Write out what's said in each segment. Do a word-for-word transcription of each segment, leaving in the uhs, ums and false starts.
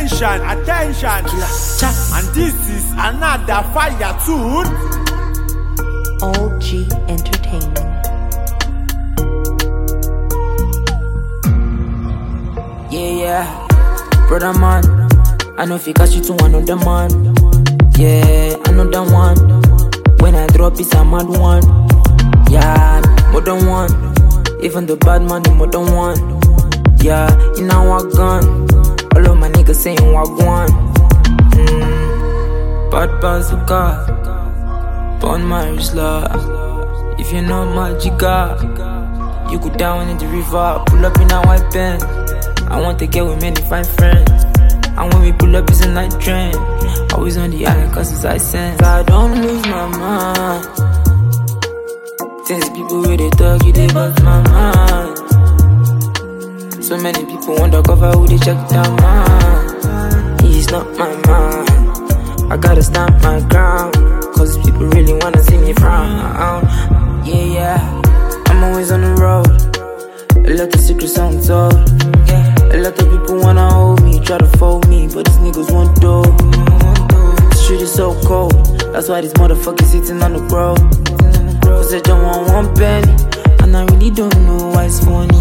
Attention, attention. Cha. And this is another fire tune. O G Entertainment. Yeah, yeah, brother man, I know if you catch you to another man. Yeah, another one. When I drop it's a mad one. Yeah, more than one. Even the bad man, the more than one. Yeah, in our gun. All of my niggas saying wagwan. Mm, bad bazooka, born my law. If you know my jigga, you go down in the river, pull up in a white pen. I want to get with many fine friends. And when we pull up, it's a night train. Always on the island, cause it's I sense. I don't lose my mind. Since people with they talk, you they bust my mind. So many people undercover who they check down mind. He's not my mind. I gotta stand my ground, cause people really wanna see me frown. Yeah, yeah, I'm always on the road. A lot of secrets untold. A lot of people wanna hold me, try to fold me, but these niggas won't do. The street is so cold, that's why these motherfuckers sitting on the road. Cause they don't want one penny, and I really don't know why it's funny.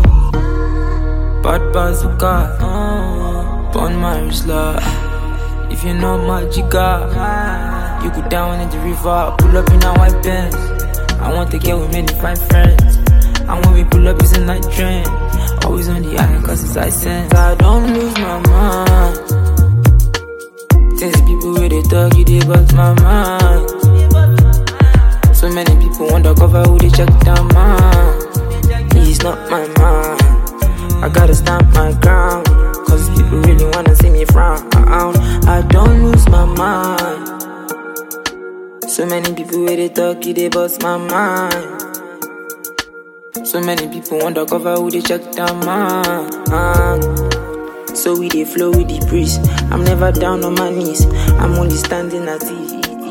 Bad bazooka, born my law. If you know my jigga, you go down in the river, pull up in a white Benz. I want to get with many fine friends. And when we pull up, it's a night train. Always on the island, cause it's I sense. I don't lose my mind. Since people with they talk, you they bust my mind. So many people undercover who they check down mind. He's not my mind. I gotta stand my ground, cause people really wanna see me frown. I don't lose my mind. So many people with they talk, you they bust my mind. So many people undercover who they check down man. So we they flow with the breeze. I'm never down on my knees. I'm only standing at the